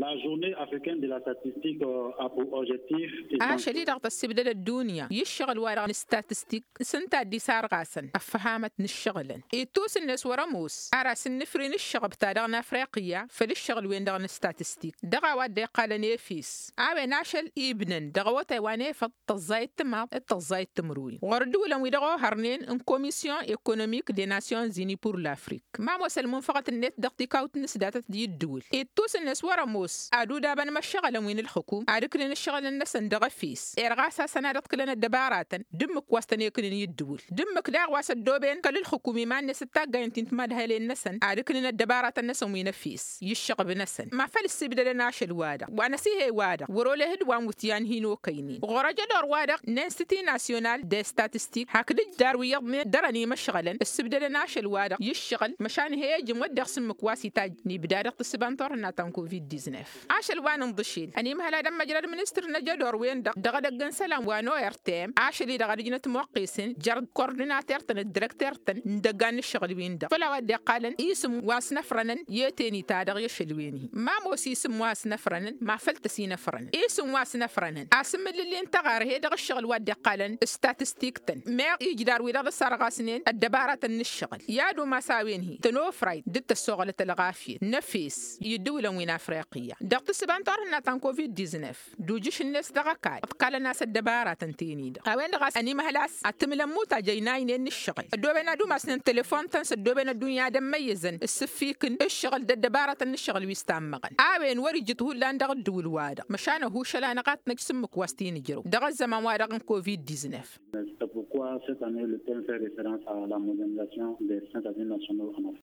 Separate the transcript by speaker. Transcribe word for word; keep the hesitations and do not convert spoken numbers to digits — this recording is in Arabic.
Speaker 1: La journée africaine de la statistique a pour objectif
Speaker 2: عاشلي رغط السبدل الدنيا يشغل ورا الستاتستيك سنتا دي سار غاسن أفهمت نشغلن إيتوس الناس ورموس أراس النفرين الشغب تارغنا أفريقيا فللشغل وين دغن ستاتستيك دغا ودي قال نيفيس أبي ناشل إبنن دغوا تايواني فالتزاي التماط التزاي التمروي وردو لم يدغوا هرنين ان كوميسيون ايكونوميك دي ناسيون زيني بور لافريك ما مسلمون فقط النت دغتي كاوت نسدات دي الدول إيتوس الناس ورموس أدو دابا ما الشغل وين الحكوم أدكلن الشغل الناس ندغ فيس إرغاسا سنادت كلنا الدبارات دمك واستني كلن يدول دمك داغ واس الدوبين كل الحكومي ما الناس تاغا انت تماد هالي النسن أدكلن الدبارات الناس وين فيس يشغل بنسن ما فلس بدل ناشل وادا وانا سي وادا وروله دوان وتيان هينو كيني غرجة دور وادا نانستي ناسيونال دي ستاتستيك هكذا دار ويضمي درني مشغلا السبدل ناشل وادا يشغل مشان هي جمود سمك واسي تاجني بدارق السبانتور ناتان كوفيد تسعطاش عاشل وانا مضشيل اني مهلا دم مجرد منستر نجا دور وين دق دغ دغن سلام وانو ارتيم عاشلي دغ دجنه موقيسن جرد كورديناتور تن الديريكتور تن دغان الشغل وين دق فلا ودي قالن اسم واسنفرنن يتيني تادغ يشلويني ما موسي اسم واسنفرنن ما فلتسي نفرن اسم واسنفرنن اسم اللي انت غار هي دغ الشغل ودي قالن ستاتستيك تن ما يجدار ويدغ سرغاسنين الدبارة الشغل يادو ما ساوين هي تنو فرايد دت الشغل تلغافي نفيس يدولا وين افريقيا دغ سبانتور ناتان كوفيد تسعطاش دوجيش الناس دغ كاي قال الناس الدبارة تنتيني دغ اوين دغ اني مهلاس اتمل موتا جايناين الشغل دوبنا دو ماسن تليفون تنس دوبنا الدنيا دم ميزن السفيكن الشغل الدبارة الشغل ويستعمقن اوين ورجته لان دغ الدول وادا مشان هو شلا نقات نجسمك واستين جرو دغ الزمان وادا كوفيد تسعطاش.
Speaker 1: C'est pourquoi cette année le thème fait référence à la modernisation des centres nationaux en Afrique.